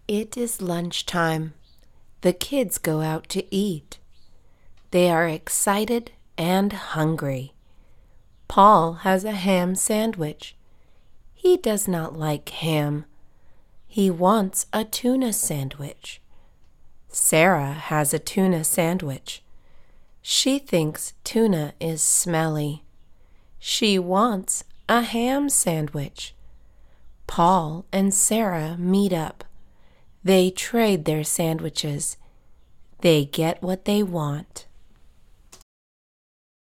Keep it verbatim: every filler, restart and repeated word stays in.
It is lunchtime. The kids go out to eat. They are excited and hungry. Paul has a ham sandwich. He does not like ham. He wants a tuna sandwich. Sarah has a tuna sandwich. She thinks tuna is smelly. She wants a ham sandwich. Paul and Sarah meet up. They trade their sandwiches. They get what they want.